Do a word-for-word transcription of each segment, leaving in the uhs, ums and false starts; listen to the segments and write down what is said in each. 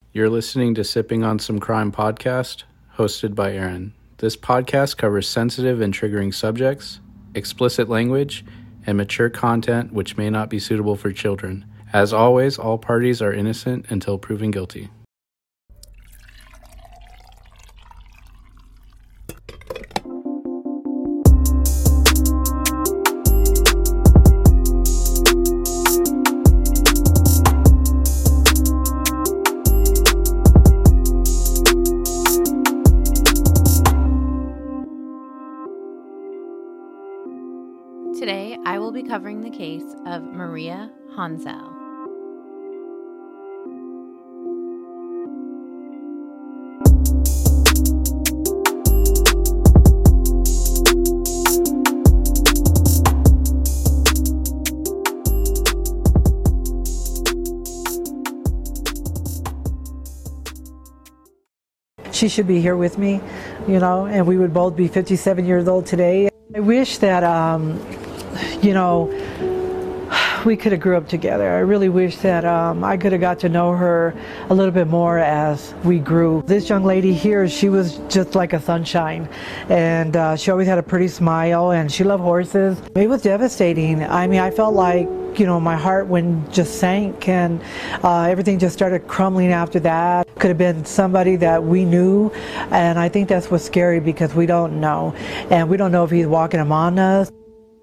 You're listening to Sipping on Some Crime podcast, hosted by Aaron. This podcast covers sensitive and triggering subjects, explicit language, and mature content which may not be suitable for children. As always, all parties are innocent until proven guilty. Today, I will be covering the case of Maria Hansel. She should be here with me, you know, and we would both be fifty-seven years old today. I wish that, um, you know, we could have grew up together. I really wish that um, I could have got to know her a little bit more as we grew. This young lady here, she was just like a sunshine, and uh, she always had a pretty smile, and she loved horses. It was devastating. I mean, I felt like, you know, my heart when just sank, and uh, everything just started crumbling after that. Could have been somebody that we knew, and I think that's what's scary, because we don't know, and we don't know if he's walking among us.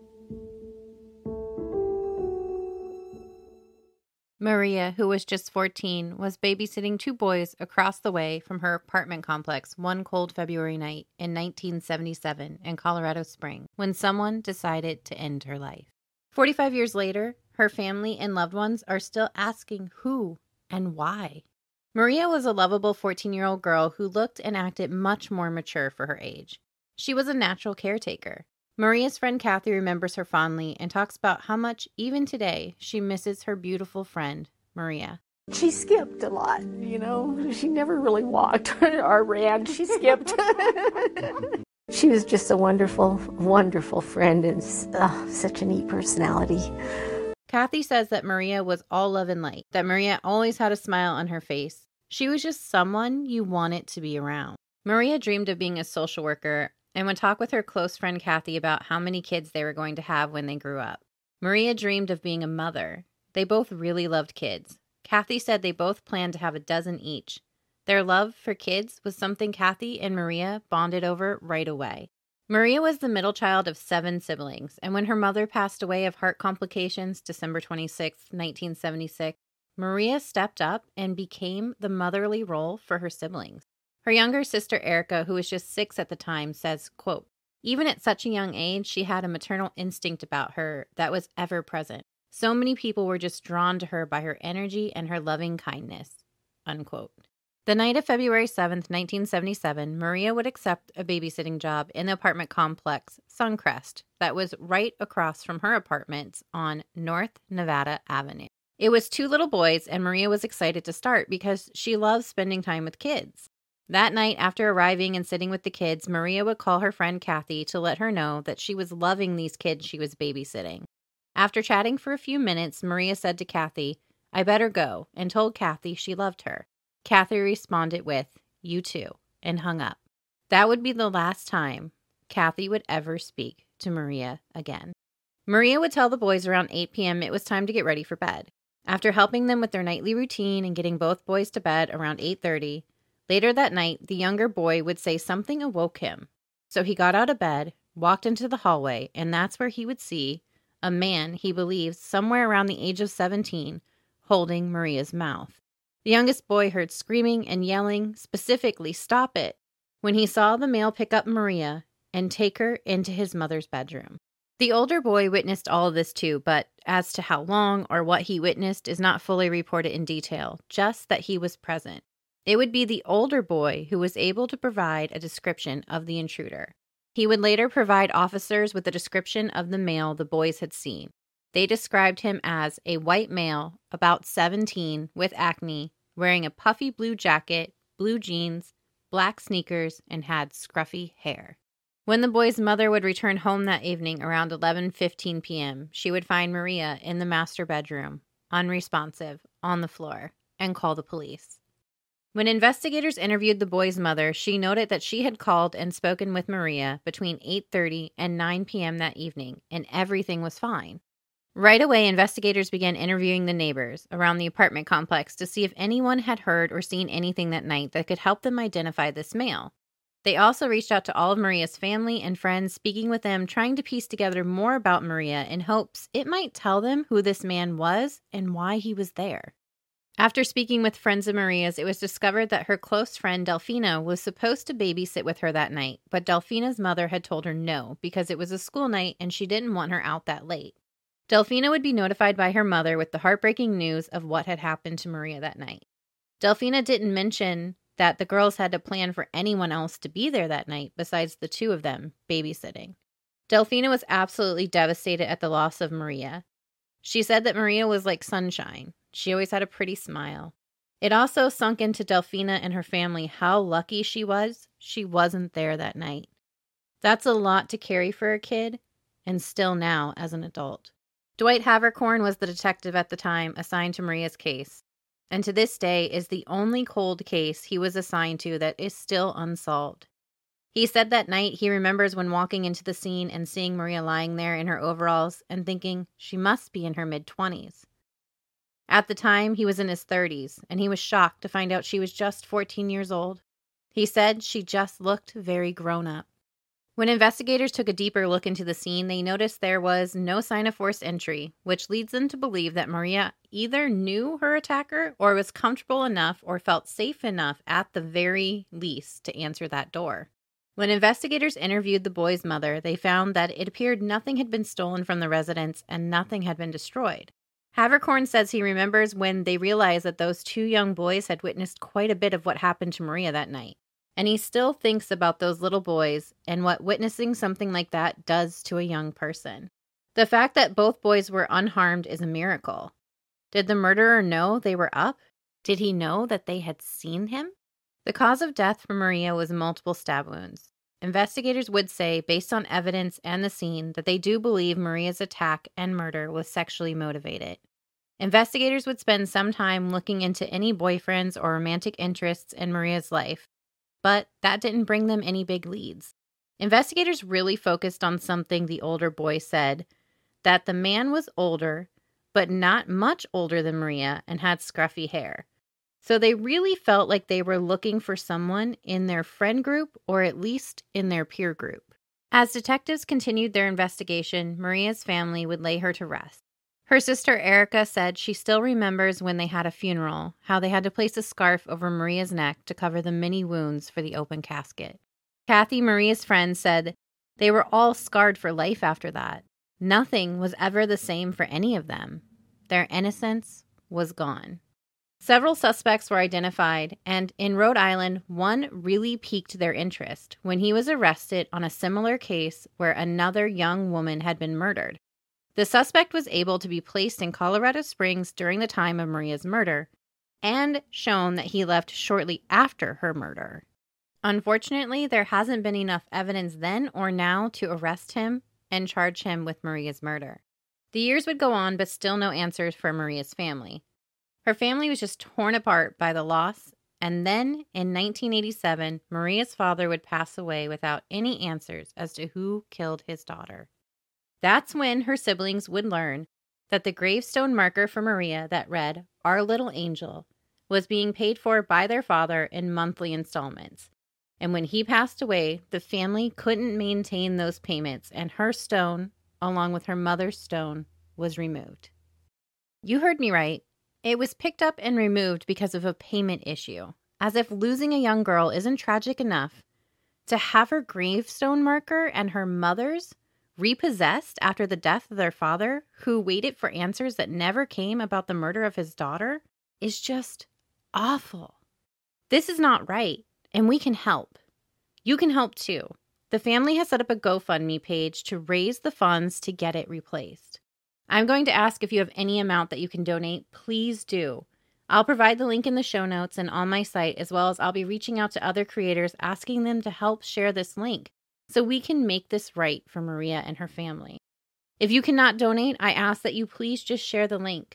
Maria, who was just fourteen, was babysitting two boys across the way from her apartment complex one cold February night in nineteen seventy-seven in Colorado Springs when someone decided to end her life. forty-five years later, her family and loved ones are still asking who and why. Maria was a lovable fourteen-year-old girl who looked and acted much more mature for her age. She was a natural caretaker. Maria's friend Kathy remembers her fondly and talks about how much, even today, she misses her beautiful friend, Maria. She skipped a lot, you know. She never really walked or ran. She skipped. She was just a wonderful, wonderful friend, and uh, such a neat personality. Kathy says that Maria was all love and light, that Maria always had a smile on her face. She was just someone you wanted to be around. Maria dreamed of being a social worker and would talk with her close friend Kathy about how many kids they were going to have when they grew up. Maria dreamed of being a mother. They both really loved kids. Kathy said they both planned to have a dozen each. Their love for kids was something Kathy and Maria bonded over right away. Maria was the middle child of seven siblings, and when her mother passed away of heart complications December twenty-sixth, nineteen seventy-six, Maria stepped up and became the motherly role for her siblings. Her younger sister Erica, who was just six at the time, says, quote, "Even at such a young age, she had a maternal instinct about her that was ever present. So many people were just drawn to her by her energy and her loving kindness," unquote. The night of February seventh, nineteen seventy-seven, Maria would accept a babysitting job in the apartment complex Suncrest that was right across from her apartments on North Nevada Avenue. It was two little boys, and Maria was excited to start because she loves spending time with kids. That night, after arriving and sitting with the kids, Maria would call her friend Kathy to let her know that she was loving these kids she was babysitting. After chatting for a few minutes, Maria said to Kathy, "I better go," and told Kathy she loved her. Kathy responded with, "You too," and hung up. That would be the last time Kathy would ever speak to Maria again. Maria would tell the boys around eight p.m. it was time to get ready for bed. After helping them with their nightly routine and getting both boys to bed around eight thirty, later that night, the younger boy would say something awoke him. So he got out of bed, walked into the hallway, and that's where he would see a man he believes somewhere around the age of seventeen holding Maria's mouth. The youngest boy heard screaming and yelling, specifically, "Stop it," when he saw the male pick up Maria and take her into his mother's bedroom. The older boy witnessed all of this too, but as to how long or what he witnessed is not fully reported in detail, just that he was present. It would be the older boy who was able to provide a description of the intruder. He would later provide officers with a description of the male the boys had seen. They described him as a white male, about seventeen, with acne, wearing a puffy blue jacket, blue jeans, black sneakers, and had scruffy hair. When the boy's mother would return home that evening around eleven fifteen p.m., she would find Maria in the master bedroom, unresponsive, on the floor, and call the police. When investigators interviewed the boy's mother, she noted that she had called and spoken with Maria between eight thirty and nine p.m. that evening, and everything was fine. Right away, investigators began interviewing the neighbors around the apartment complex to see if anyone had heard or seen anything that night that could help them identify this male. They also reached out to all of Maria's family and friends, speaking with them, trying to piece together more about Maria in hopes it might tell them who this man was and why he was there. After speaking with friends of Maria's, it was discovered that her close friend Delfina was supposed to babysit with her that night, but Delfina's mother had told her no because it was a school night and she didn't want her out that late. Delfina would be notified by her mother with the heartbreaking news of what had happened to Maria that night. Delfina didn't mention that the girls had to plan for anyone else to be there that night besides the two of them babysitting. Delfina was absolutely devastated at the loss of Maria. She said that Maria was like sunshine. She always had a pretty smile. It also sunk into Delfina and her family how lucky she was she wasn't there that night. That's a lot to carry for a kid, and still now as an adult. Dwight Havercorn was the detective at the time assigned to Maria's case, and to this day is the only cold case he was assigned to that is still unsolved. He said that night he remembers when walking into the scene and seeing Maria lying there in her overalls and thinking she must be in her mid-twenties. At the time, he was in his thirties, and he was shocked to find out she was just fourteen years old. He said she just looked very grown up. When investigators took a deeper look into the scene, they noticed there was no sign of forced entry, which leads them to believe that Maria either knew her attacker or was comfortable enough or felt safe enough at the very least to answer that door. When investigators interviewed the boy's mother, they found that it appeared nothing had been stolen from the residence and nothing had been destroyed. Havercorn says he remembers when they realized that those two young boys had witnessed quite a bit of what happened to Maria that night. And he still thinks about those little boys and what witnessing something like that does to a young person. The fact that both boys were unharmed is a miracle. Did the murderer know they were up? Did he know that they had seen him? The cause of death for Maria was multiple stab wounds. Investigators would say, based on evidence and the scene, that they do believe Maria's attack and murder was sexually motivated. Investigators would spend some time looking into any boyfriends or romantic interests in Maria's life, but that didn't bring them any big leads. Investigators really focused on something the older boy said, that the man was older, but not much older than Maria and had scruffy hair. So they really felt like they were looking for someone in their friend group or at least in their peer group. As detectives continued their investigation, Maria's family would lay her to rest. Her sister Erica said she still remembers when they had a funeral, how they had to place a scarf over Maria's neck to cover the many wounds for the open casket. Kathy, Maria's friend, said they were all scarred for life after that. Nothing was ever the same for any of them. Their innocence was gone. Several suspects were identified, and in Rhode Island, one really piqued their interest when he was arrested on a similar case where another young woman had been murdered. The suspect was able to be placed in Colorado Springs during the time of Maria's murder and shown that he left shortly after her murder. Unfortunately, there hasn't been enough evidence then or now to arrest him and charge him with Maria's murder. The years would go on, but still no answers for Maria's family. Her family was just torn apart by the loss, and then in nineteen eighty-seven, Maria's father would pass away without any answers as to who killed his daughter. That's when her siblings would learn that the gravestone marker for Maria that read, "Our Little Angel," was being paid for by their father in monthly installments. And when he passed away, the family couldn't maintain those payments, and her stone, along with her mother's stone, was removed. You heard me right. It was picked up and removed because of a payment issue. As if losing a young girl isn't tragic enough, to have her gravestone marker and her mother's repossessed after the death of their father, who waited for answers that never came about the murder of his daughter, is just awful. This is not right, and we can help. You can help too. The family has set up a GoFundMe page to raise the funds to get it replaced. I'm going to ask if you have any amount that you can donate. Please do. I'll provide the link in the show notes and on my site, as well as I'll be reaching out to other creators asking them to help share this link so we can make this right for Maria and her family. If you cannot donate, I ask that you please just share the link.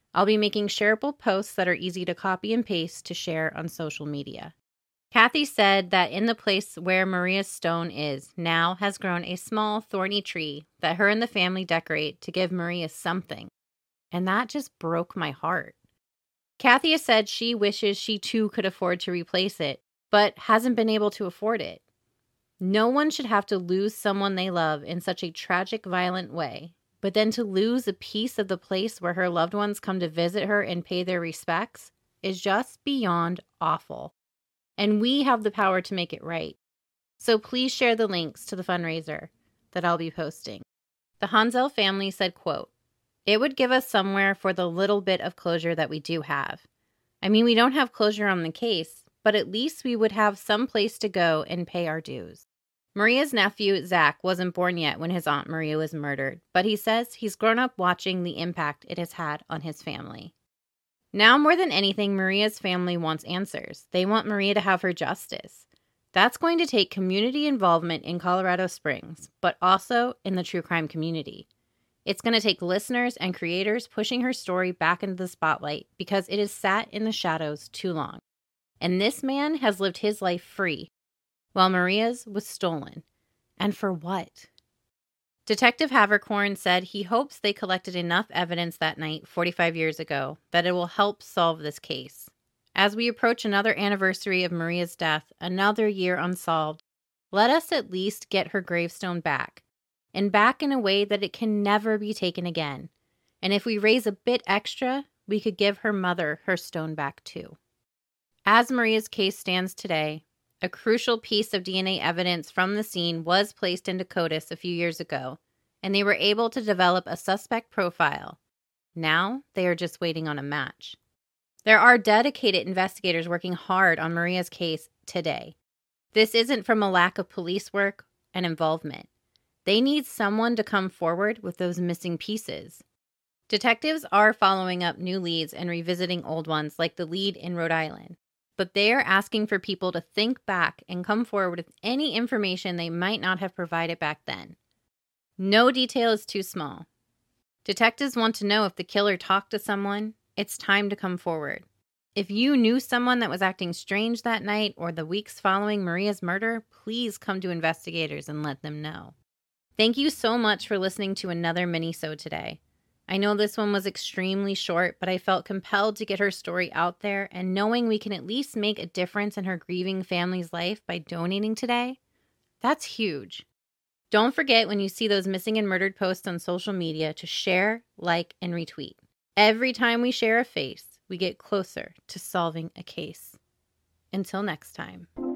I'll be making shareable posts that are easy to copy and paste to share on social media. Kathy said that in the place where Maria's stone is now has grown a small thorny tree that her and the family decorate to give Maria something. And that just broke my heart. Kathy has said she wishes she too could afford to replace it, but hasn't been able to afford it. No one should have to lose someone they love in such a tragic, violent way, but then to lose a piece of the place where her loved ones come to visit her and pay their respects is just beyond awful. And we have the power to make it right. So please share the links to the fundraiser that I'll be posting. The Hansel family said, quote, "It would give us somewhere for the little bit of closure that we do have. I mean, we don't have closure on the case, but at least we would have some place to go and pay our dues." Maria's nephew, Zach, wasn't born yet when his Aunt Maria was murdered, but he says he's grown up watching the impact it has had on his family. Now more than anything, Maria's family wants answers. They want Maria to have her justice. That's going to take community involvement in Colorado Springs, but also in the true crime community. It's going to take listeners and creators pushing her story back into the spotlight because it has sat in the shadows too long. And this man has lived his life free, while Maria's was stolen. And for what? Detective Havercorn said he hopes they collected enough evidence that night, forty-five years ago, that it will help solve this case. As we approach another anniversary of Maria's death, another year unsolved, let us at least get her gravestone back, and back in a way that it can never be taken again. And if we raise a bit extra, we could give her mother her stone back too. As Maria's case stands today, a crucial piece of D N A evidence from the scene was placed into CODIS a few years ago, and they were able to develop a suspect profile. Now, they are just waiting on a match. There are dedicated investigators working hard on Maria's case today. This isn't from a lack of police work and involvement. They need someone to come forward with those missing pieces. Detectives are following up new leads and revisiting old ones, like the lead in Rhode Island. But they are asking for people to think back and come forward with any information they might not have provided back then. No detail is too small. Detectives want to know if the killer talked to someone. It's time to come forward. If you knew someone that was acting strange that night or the weeks following Maria's murder, please come to investigators and let them know. Thank you so much for listening to another mini-sode today. I know this one was extremely short, but I felt compelled to get her story out there, and knowing we can at least make a difference in her grieving family's life by donating today, that's huge. Don't forget when you see those missing and murdered posts on social media to share, like, and retweet. Every time we share a face, we get closer to solving a case. Until next time.